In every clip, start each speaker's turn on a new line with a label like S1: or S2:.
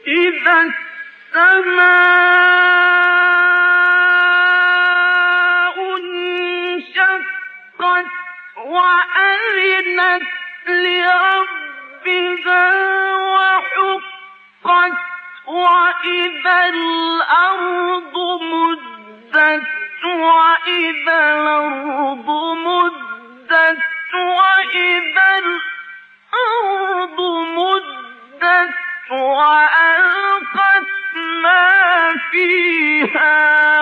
S1: إذا السماء انشقت وأذنت لربها وحقت وإذا الأرض مدت وإذا الأرض مدت وإذا الأرض مدت وألقت ما فيها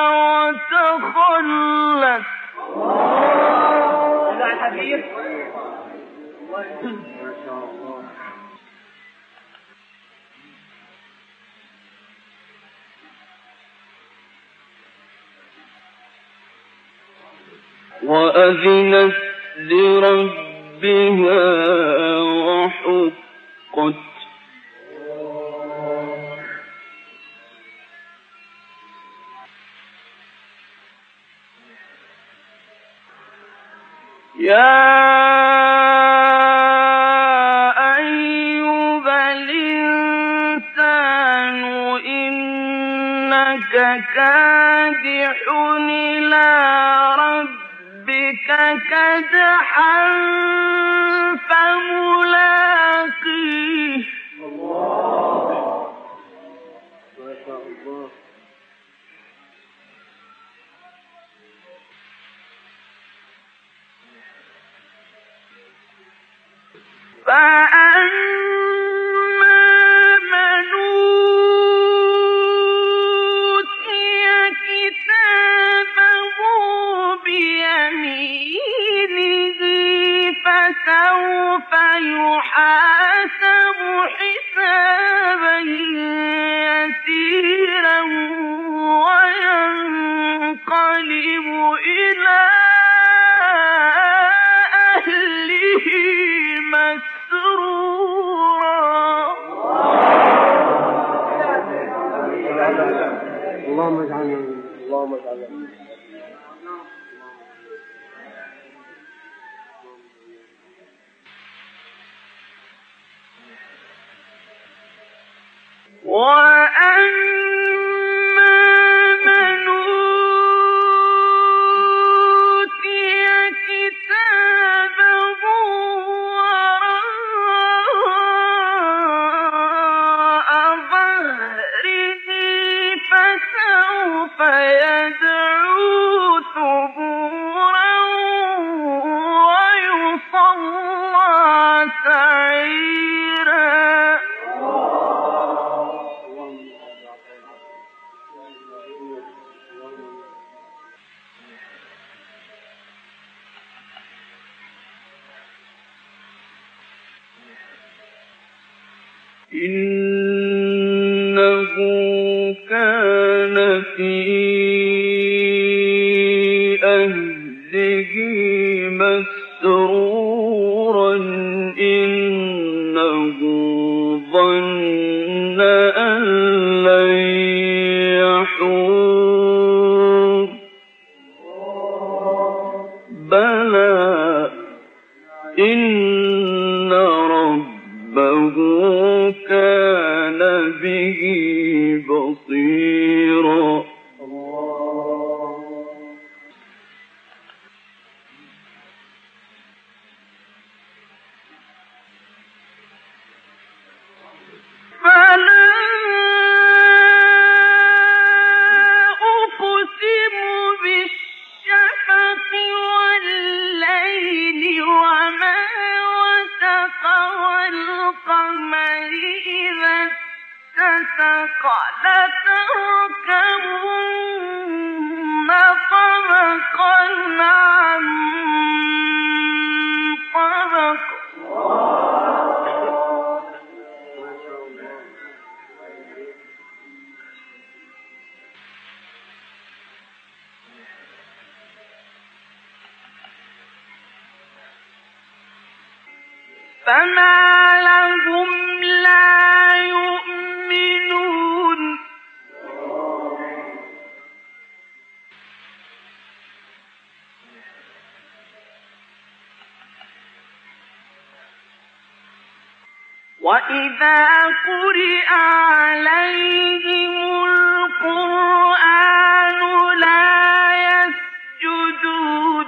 S1: وتخلت. وأذنت لربها وحقت يا أيها الإنسان إنك كادح إلى ربك كدحا فملاقيه. ما شاء الله. فأما من أوتي كتابه بيمينه فسوف يحاسب حسابا يسيرا وينقلب إلى أهله اللهم اجعلنا اللهم اجعلنا. وأما من أوتي كتابه وراء ظهره فسوف يدعو ثبورا ويصلى سعيرا. إنه كان في أهله مسرورا إنه ظن أن لن يحور بلى إن ربه كان به بصيرا. فلا أقسم بالشفق والليل وما وسق والقمر إذا اتسق لتركبن طبقا عن طبق. فما لهم لا يؤمنون. وَإِذَا قُرِئَ عَلَيْهِمُ الْقُرْآنُ لَا يَسْجُدُونَ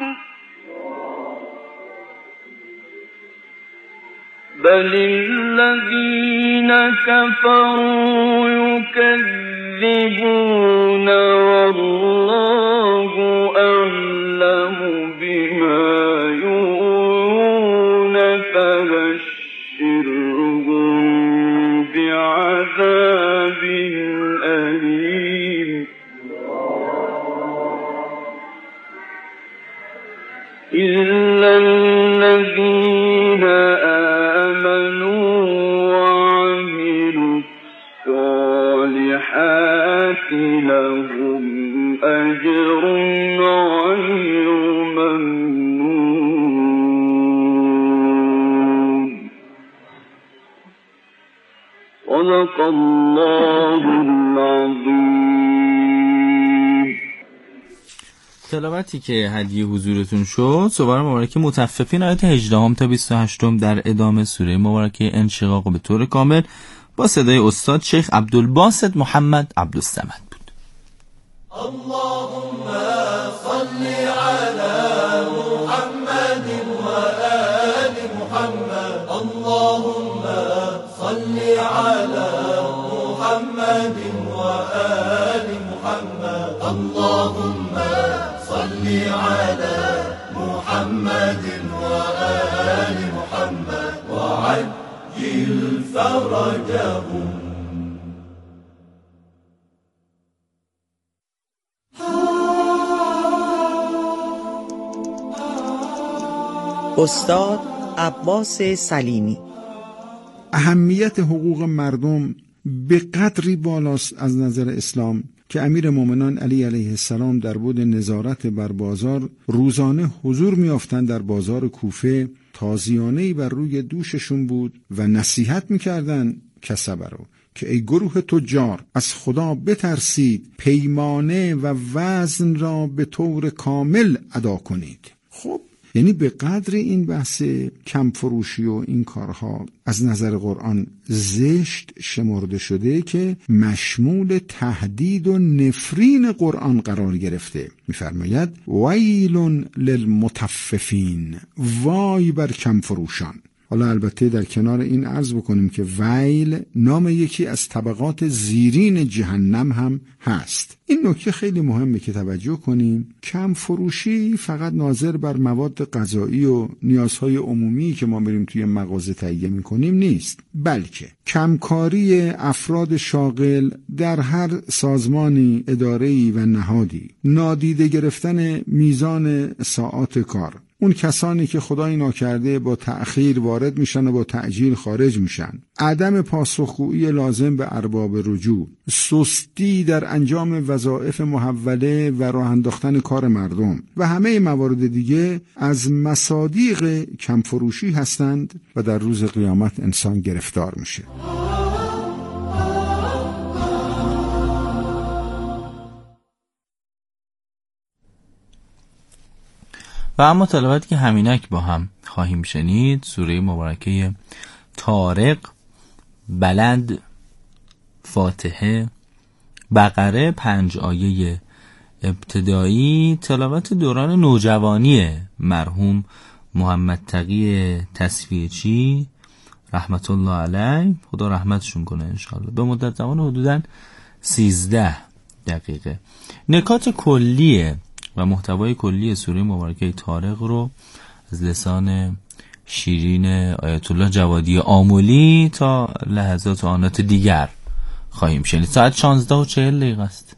S1: بَلِ الَّذِينَ كَفَرُوا يُكَذِّبُونَ وَاللَّهُ أَعْلَمُ بِمَا يُوعُونَ فَبَشِّرْهُم بِعَذَابٍ أَلِيمٍ إِلَّا الَّذِينَ آمَنُوا وَعَمِلُوا الصَّالِحَاتِ لَهُمْ أَجْرٌ غَيْرُ مَمْنُونٍ صدق الله العظیم.
S2: تلاوتی که هدیه حضورتون شد سوره مبارکه مطففین آیات 18 تا 28 در ادامه سوره مبارکه انشقاق به طور کامل با صدای استاد شیخ عبدالباسط محمد عبدالصمد بود.
S3: اللهم صل على محمد و آل محمد. اللهم صل على محمد و آل محمد. اللهم صل على محمد و آل محمد وعجل فرجهم.
S4: استاد عباس سلیمی.
S5: اهمیت حقوق مردم به قدری بالاست از نظر اسلام که امیر مومنان علی علیه السلام در بود نظارت بر بازار روزانه حضور می‌یافتند در بازار کوفه. تازیانه‌ای بر روی دوششون بود و نصیحت می‌کردند کسبه رو که ای گروه تجار از خدا بترسید، پیمانه و وزن را به طور کامل ادا کنید. خب یعنی به قدر این بحث کم فروشی و این کارها از نظر قرآن زشت شمرده شده که مشمول تهدید و نفرین قرآن قرار گرفته. می‌فرماید ویل للمطففین، وای بر کم فروشان. حالا البته در کنار این عرض بکنیم که ویل نام یکی از طبقات زیرین جهنم هم هست. این نکته خیلی مهمه که توجه کنیم. کم فروشی فقط ناظر بر مواد غذایی و نیازهای عمومی که ما بریم توی مغازه تهیه می‌کنیم نیست، بلکه کمکاری افراد شاغل در هر سازمانی، اداره‌ای و نهادی، نادیده گرفتن میزان ساعات کار، اون کسانی که خدای ناکرده با تأخیر وارد میشن و با تعجیل خارج میشن، عدم پاسخگویی لازم به ارباب رجوع، سستی در انجام وظایف محوله و راه انداختن کار مردم و همه موارد دیگه از مصادیق کمفروشی هستند و در روز قیامت انسان گرفتار میشه.
S2: و اما تلاوتی که همینک با هم خواهیم شنید سوره مبارکه طارق، بلد، فاتحه، بقره، 5 آیه ابتدایی، تلاوت دوران نوجوانی مرحوم محمد تقی تصفیه‌چی رحمت الله علیه، خدا رحمتشون کنه انشاءالله، به مدت زمان حدوداً 13 دقیقه. نکات کلیه و محتوای کلی سوره مبارکه طارق رو از لسان شیرین آیت الله جوادی آملی تا لحظات و آنات دیگر خواهیم شنید. ساعت 16:40 است.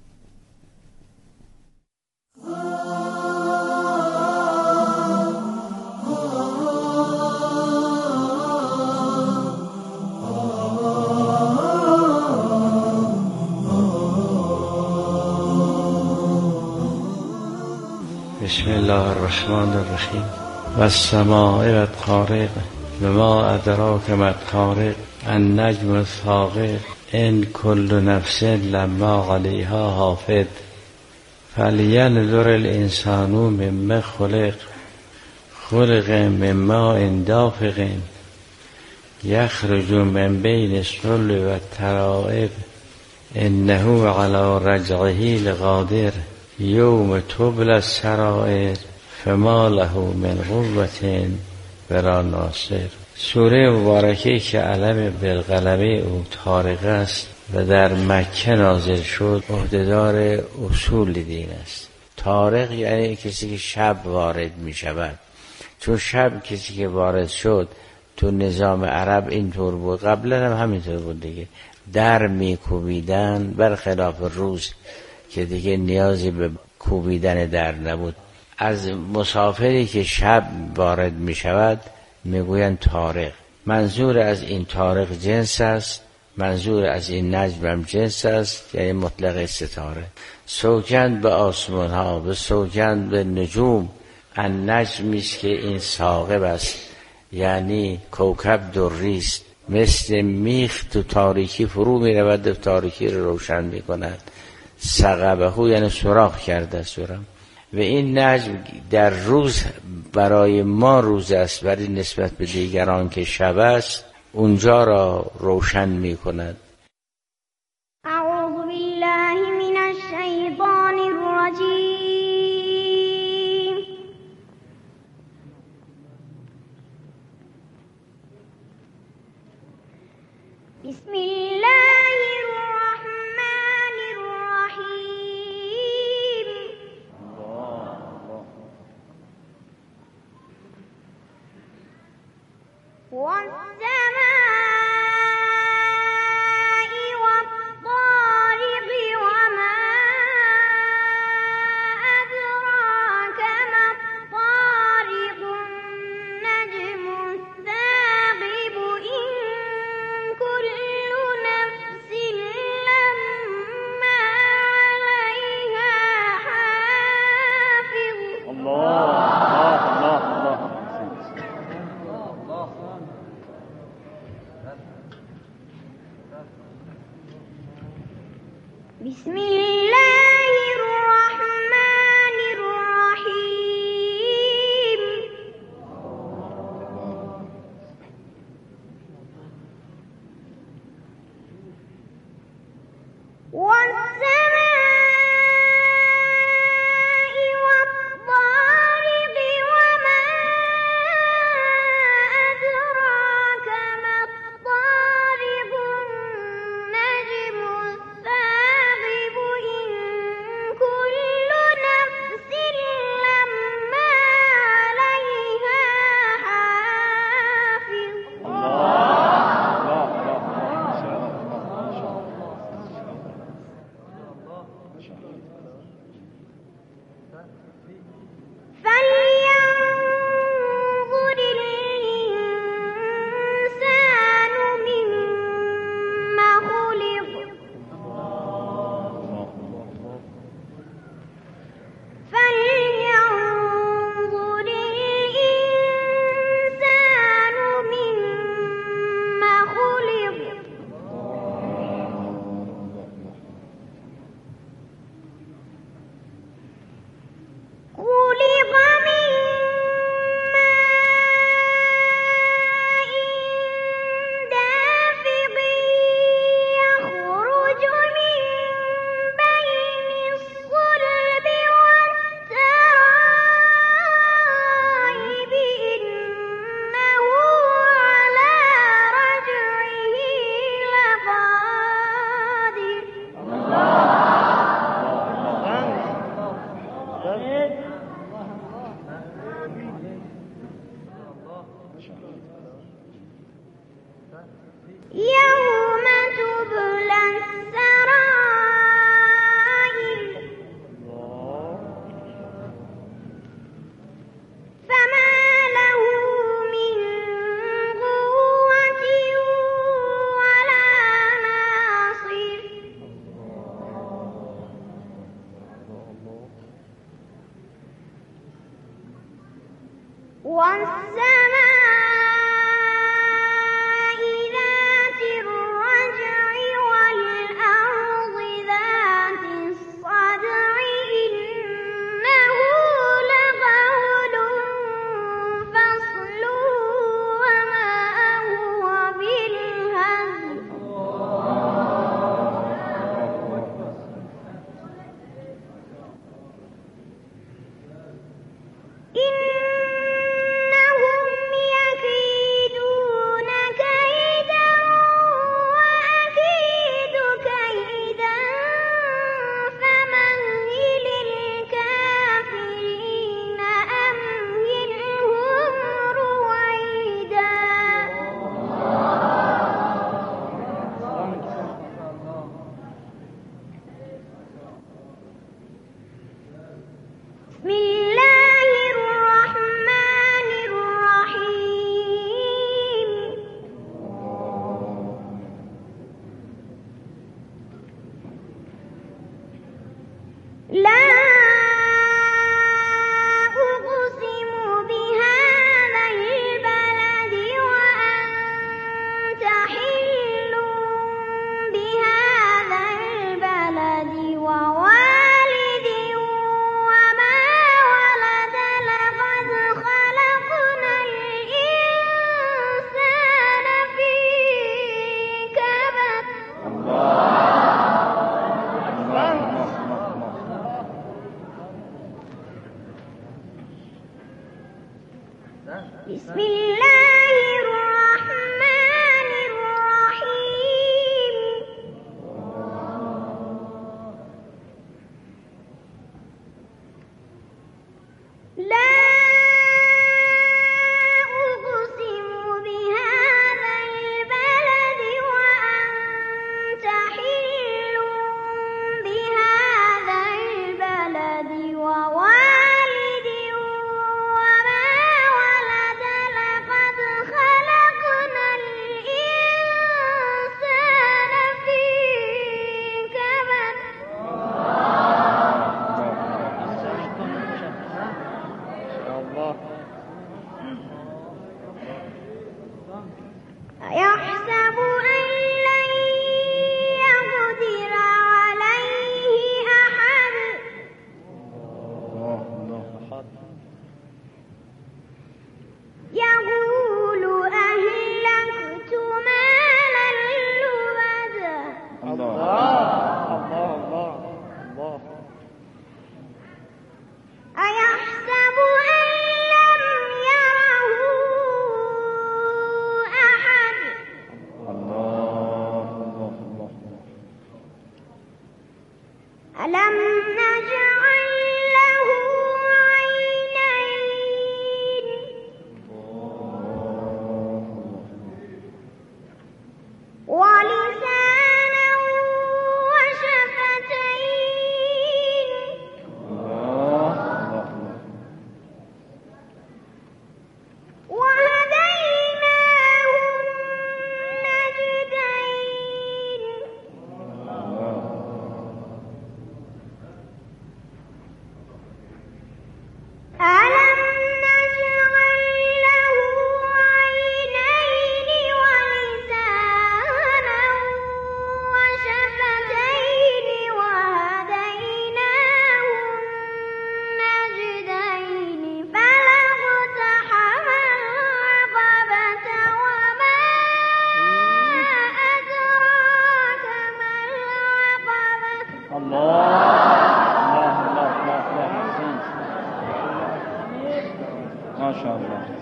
S6: بسم الله الرحمن الرحیم. و السماء و الطارق و ما ادراک ما الطارق النجم الثاقب ان کل نفس لما علیها حافظ فلینظر الانسان مما خلق من ماء دافق یخرج من بین الصلب و الترائب انه علی رجعه لقادر یوم تبلی السرائر فما له من قوة ولا ناصر. سوره مبارکه که علم بالقلمه او طارق است و در مکه نازل شد عهدهدار اصول دین است. طارق یعنی کسی که شب وارد می شود، چون شب کسی که وارد شد تو نظام عرب اینطور بود، قبلا هم همینطور بود دیگه، در می کوبیدن، برخلاف روز که دیگه نیازی به کوبیدن در نبود. از مسافری که شب وارد می شود میگویند طارق. منظور از این طارق جنس است، منظور از این نجم هم جنس است، یعنی مطلق ستاره. سوگند به آسمان ها، به سوگند به نجوم. النجمی است که این ثاقب است، یعنی کوکب دری است، مثل میخ تو تاریکی فرو می رود و تاریکی رو روشن می کند. ثقبه یعنی سوراخ کرده سورم. و این نجم در روز برای ما روز است، ولی نسبت به دیگران که شب است اونجا را روشن می کند.
S7: اعوذ بالله من الشیطان الرجیم. بسم الله الرحمن الرحیم. والسماء والطارق وما أدراك ما الطارق النجم الثاقب إن كل نفس لما عليها حافظ. بسم الله الرحمن الرحيم. والسماء والطارق وما أدراك ما الطارق النجم الثاقب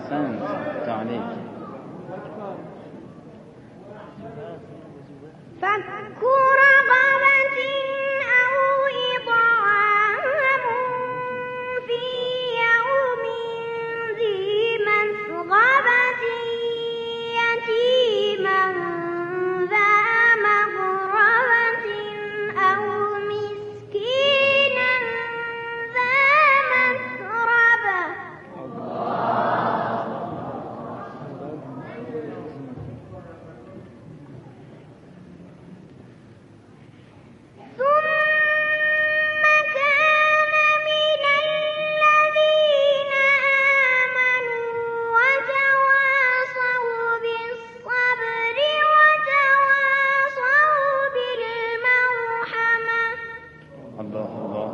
S6: أحسنت تعليق.
S7: فك رقبة أو إطعام في يوم ذي مسغبة يتيما ذا مقربة أو مسكينا ذا مسربة. ثم كان من الذين آمنوا وتواصوا بالصبر وتواصوا بالمرحمة
S6: الله الله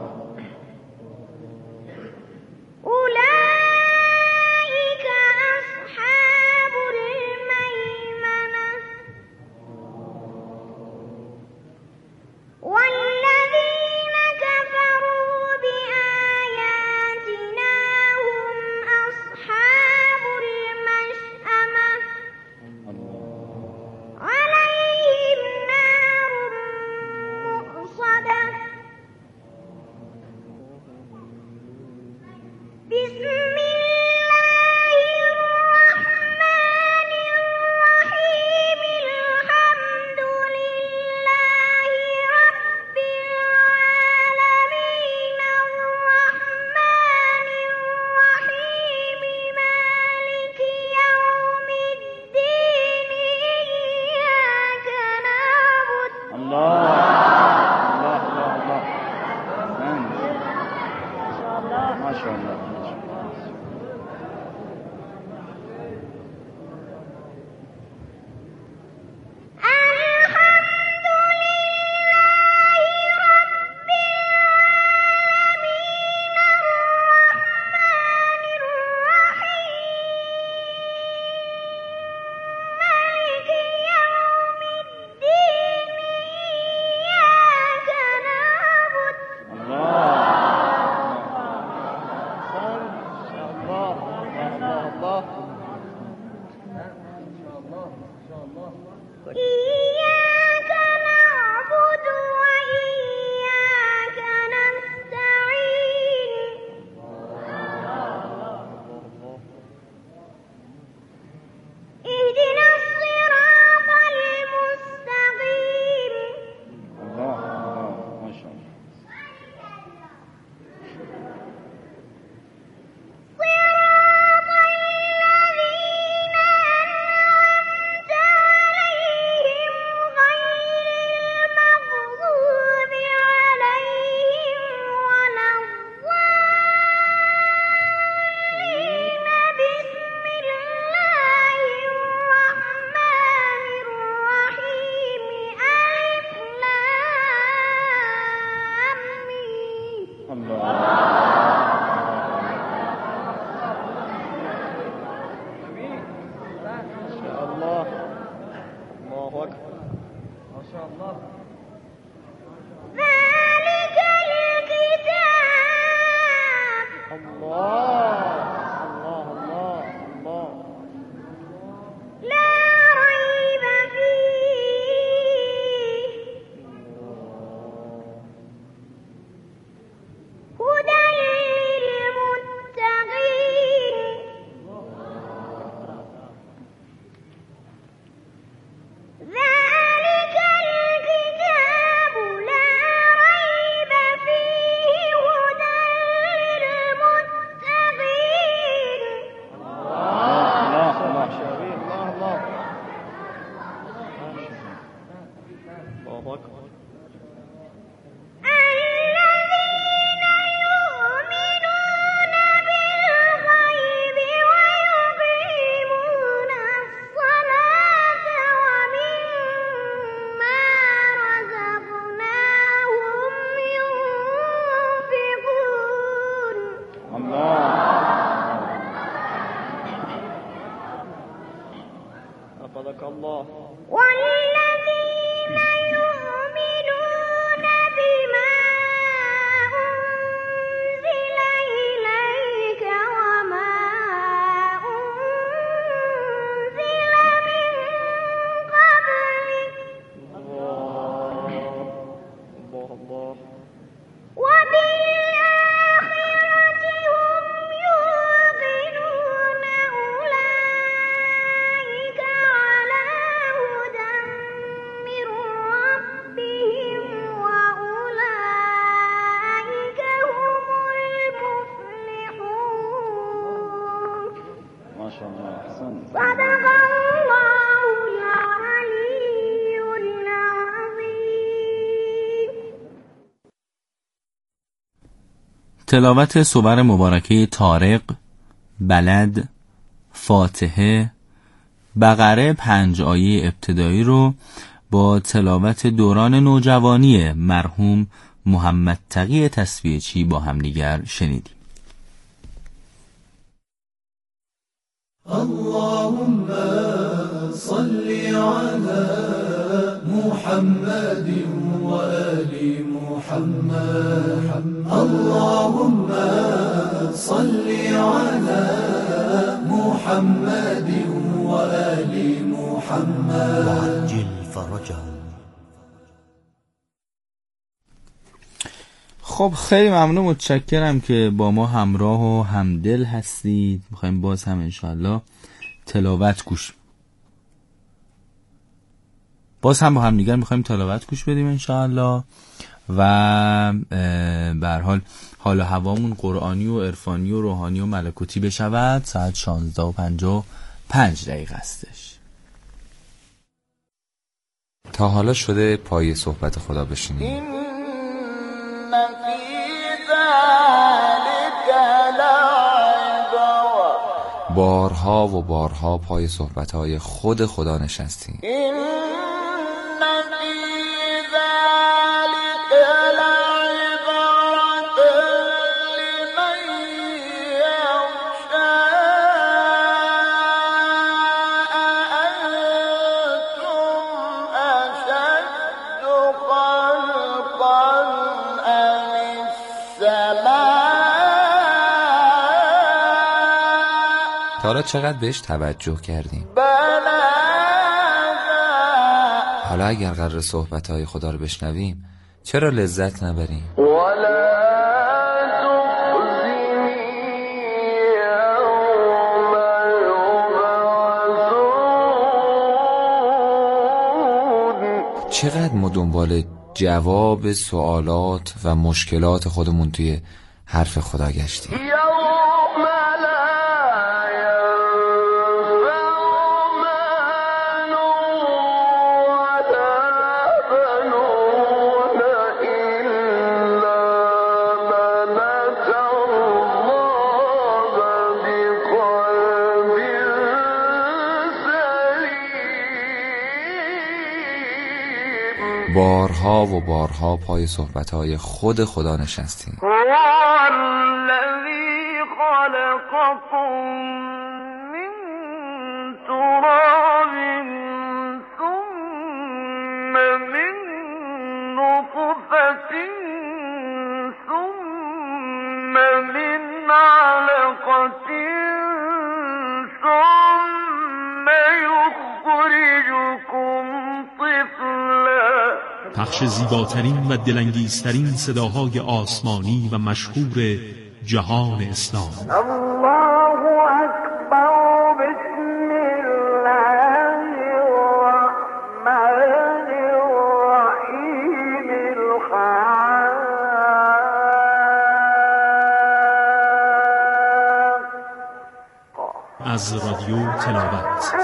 S7: أولئك أصحاب الميمنة. والذين كفروا بآياتنا هم أصحاب المشأمة عليهم نار مؤصدة. بسم الله الرحمن الرحيم. الحمد لله رب العالمين الرحمن الرحيم مالك يوم الدين إياك نعبد.
S6: الله الله الله الله. أحسنت ما شاء الله.
S7: الحمد لله رب العالمين الرحمن الرحيم مالك يوم الدين إياك نعبد. إياك نعبد وإياك نستعين. اهدنا الصراط المستقيم.
S6: الله الله ما شاء الله.
S7: صراط الذين أنعمت عليهم غير المغضوب عليهم ولا الضالين. بسم الله الرحمن الرحيم. ألف لام ميم.
S6: الله ما شاء الله. الله أكبر ما شاء الله.
S7: ذلك الكتاب
S6: الله الله الله الله.
S7: لا ريب فيه هدى للمتقين. ذلك الكتاب لا ريب فيه هدى للمتقين.
S6: الله الله الله الله أكبر.
S7: الذين يؤمنون بالغيب ويقيمون الصلاة ومما رزقناهم ينفقون.
S6: الله أفضلك الله.
S7: والذين يؤمنون
S2: تلاوت سور مبارکه طارق، بلد، فاتحه، بقره 5 آیه ابتدایی رو با تلاوت دوران نوجوانی مرحوم محمد تقی تصفیه‌چی با همدیگر شنیدیم.
S3: اللهم صل على محمد وآل محمد اللهم صل على محمد وآل محمد وعجل فرجهم.
S2: خب خیلی ممنون، متشکرم که با ما همراه و همدل هستید. میخوایم باز هم انشاءالله تلاوت گوش بدیم انشاءالله و به هر حال حال و هوامون قرآنی و عرفانی و روحانی و ملکوتی بشود. ساعت 16:55 هستش.
S8: تا حالا شده پای صحبت خدا بشینید؟ بارها و بارها پای صحبت‌های خود خدا نشستیم. تا حالا چقدر بهش توجه کردیم؟ حالا اگر قرار صحبت‌های خدا رو بشنویم چرا لذت نبریم؟ چقدر ما دنبال جواب سوالات و مشکلات خودمون توی حرف خدا گشتیم. بارها و بارها پای صحبت‌های خود خدا نشستیم.
S9: پخش زیباترین و دلانگیزترین صداهای آسمانی و مشهور جهان اسلام.
S7: الله اکبر. بسم الله الرحمن الرحیم.
S9: از رادیو تلاوت.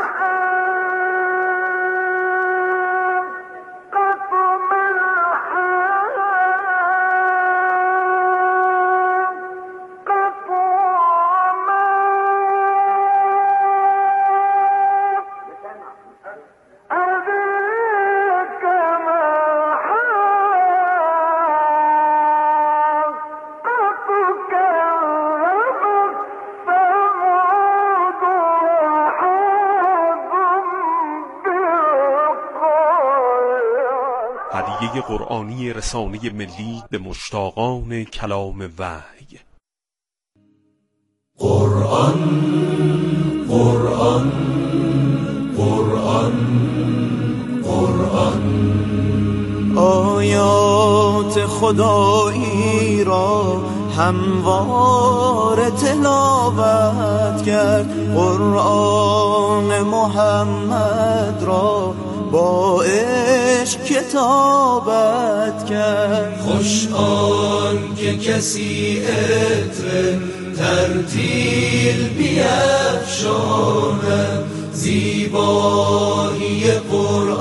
S9: هدیه قرآنی رسانه ملی به مشتاقان کلام وحی.
S3: قرآن قرآن قرآن قرآن
S10: آیات خدایی را هموار تلاوت کرد. قرآن محمد را با عشق کتابت کرد.
S3: خوش آن که کسی عطر ترتیل بیفشاند، زیبایی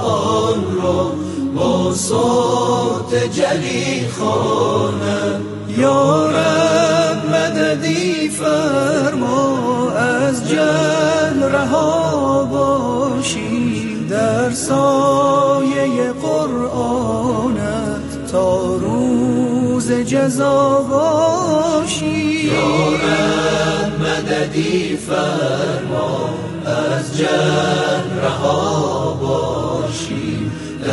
S3: قرآن را با صوت جلی خواند.
S10: یا رب مددی فرما از جهل رها باشیم در سایه قرآنت تا روز جزا باشیم یا رب مددی فرما از جهل رها باشیم